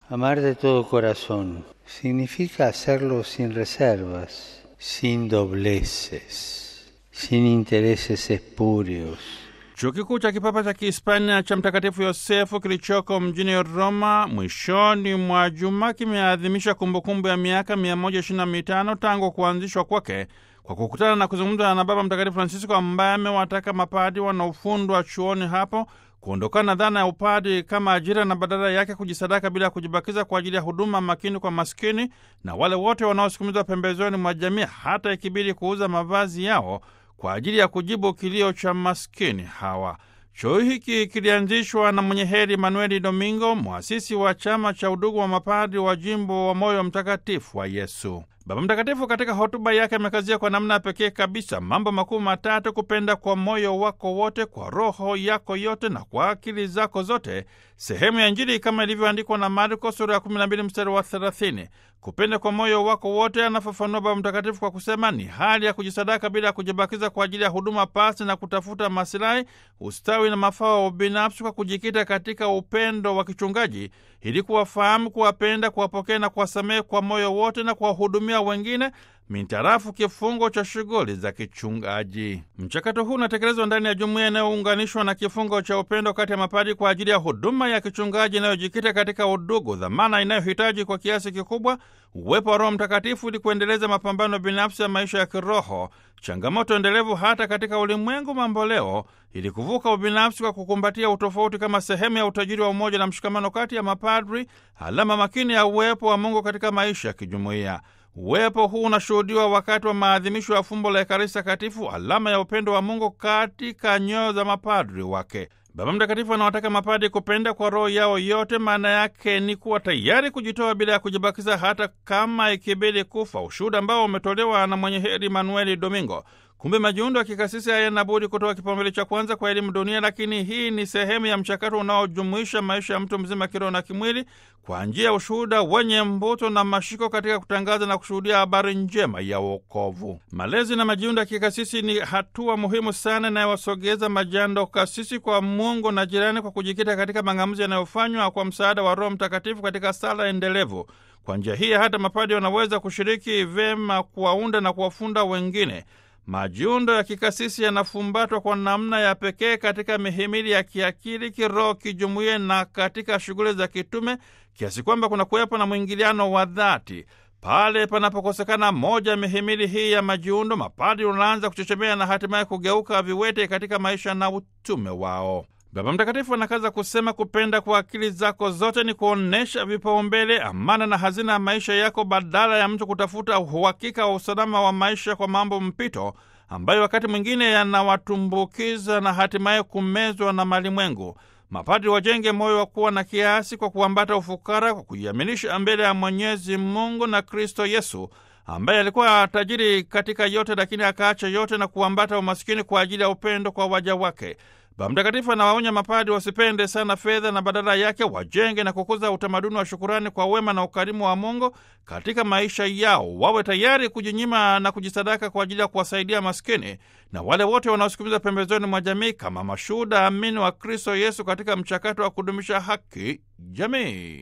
Amar de todo corazón significa hacerlo sin reservas, sin dobleces, sin intereses espurios. Chuo kikuu cha kipapa cha Kihispania cha Mtakatifu Yosefu kilichoko mjini Roma mwishoni mwa juma kimeadhimisha kumbukumbu ya miaka 125 tangu kuanzishwa kwake kwa kukutana na kuzungumza na Baba Mtakatifu Francisco ambaye amewataka mapadi wanaofundwa chuoni hapo kuondokana na dhana ya upadi kama ajira na badala yake kujisadaka bila kujibakiza kwa ajili ya huduma makini kwa maskini na wale wote wanaosukumizwa pembezoni mwa jamii, hata ikibidi kuuza mavazi yao kwa ajili ya kujibu kilio cha maskini hawa. Chuo hiki kilianzishwa na mwenye heri Manueli Domingo, mwasisi wa chama cha udugu wa mapadri wa jimbo wa Moyo Mtakatifu wa Yesu. Baba Mtakatifu katika hotuba yake amekazia kwa namna pekee kabisa mambo makuu matatu: kupenda kwa moyo wako wote, kwa roho yako yote na kwa akili zako zote, sehemu ya Injili kama ilivyoandikwa na Marko sura ya 12 mstari wa 30. Kupenda kwa moyo wako wote, anafafanua Baba Mtakatifu kwa kusema, ni hali ya kujisadaka bila kujibakiza kwa ajili ya huduma pasi na kutafuta masilahi, ustawi na mafao binafsi, kwa kujikita katika upendo wa kichungaji ili kuwafahamu, kuwapenda, kuwapokea na kuwasamehe kwa moyo wote na kuwahudumia wengine mintarafu kifungo cha shughuli za kichungaji. Mchakato huu unatekelezwa ndani ya jumuiya inayounganishwa na kifungo cha upendo kati ya mapadi kwa ajili ya huduma ya kichungaji inayojikita katika udugu, dhamana inayohitaji kwa kiasi kikubwa uwepo wa Roho Mtakatifu ili kuendeleza mapambano binafsi ya maisha ya kiroho, changamoto endelevu hata katika ulimwengu mamboleo, ili kuvuka ubinafsi kwa kukumbatia utofauti kama sehemu ya utajiri wa umoja na mshikamano kati ya mapadri, alama makini ya uwepo wa Mungu katika maisha ya kijumuiya. Uwepo huu unashuhudiwa wakati wa maadhimisho ya fumbo la Ekaristi Takatifu, alama ya upendo wa Mungu katika nyoyo za mapadri wake. Baba Mtakatifu anawataka mapadri kupenda kwa roho yao yote. Maana yake ni kuwa tayari kujitoa bila ya kujibakiza, hata kama ikibidi kufa, ushuhuda ambao umetolewa na mwenye heri Manueli Domingo. Kumbe majiundo ya kikasisi hayana budi kutoa kipaumbele cha kwanza kwa elimu dunia, lakini hii ni sehemu ya mchakato unaojumuisha maisha ya mtu mzima kiroho na kimwili kwa njia ya ushuhuda wenye mvuto na mashiko katika kutangaza na kushuhudia habari njema ya wokovu. Malezi na majiundo ya kikasisi ni hatua muhimu sana inayowasogeza majando kasisi kwa Mungu na jirani, kwa kujikita katika mang'amuzi yanayofanywa kwa msaada wa Roho Mtakatifu katika sala endelevu. Kwa njia hii hata mapadi wanaweza kushiriki vema kuwaunda na kuwafunda wengine. Majiundo ya kikasisi yanafumbatwa kwa namna ya pekee katika mihimili ya kiakili, kiroho, kijumuiya na katika shughuli za kitume, kiasi kwamba kuna kuwepo na mwingiliano wa dhati. Pale panapokosekana moja ya mihimili hii ya majiundo, mapadri wanaanza kuchechemea na hatimaye kugeuka viwete katika maisha na utume wao. Baba Mtakatifu anakaza kusema, kupenda kwa akili zako zote ni kuonesha vipaumbele, amana na hazina ya maisha yako, badala ya mtu kutafuta uhakika wa usalama wa maisha kwa mambo mpito ambayo wakati mwingine yanawatumbukiza na hatimaye kumezwa na malimwengu. Mapadri wajenge moyo wa kuwa na kiasi kwa kuambata ufukara, kwa kuiaminisha mbele ya Mwenyezi Mungu na Kristo Yesu ambaye alikuwa tajiri katika yote, lakini akaacha yote na kuambata umasikini kwa ajili ya upendo kwa waja wake. Baba Mtakatifu anawaonya mapadi wasipende sana fedha na badala yake wajenge na kukuza utamaduni wa shukurani kwa wema na ukarimu wa Mungu katika maisha yao. Wawe tayari kujinyima na kujisadaka kwa ajili ya kuwasaidia maskini na wale wote wanaosukumiza pembezoni mwa jamii kama mashuhuda amini wa Kristo Yesu katika mchakato wa kudumisha haki jamii.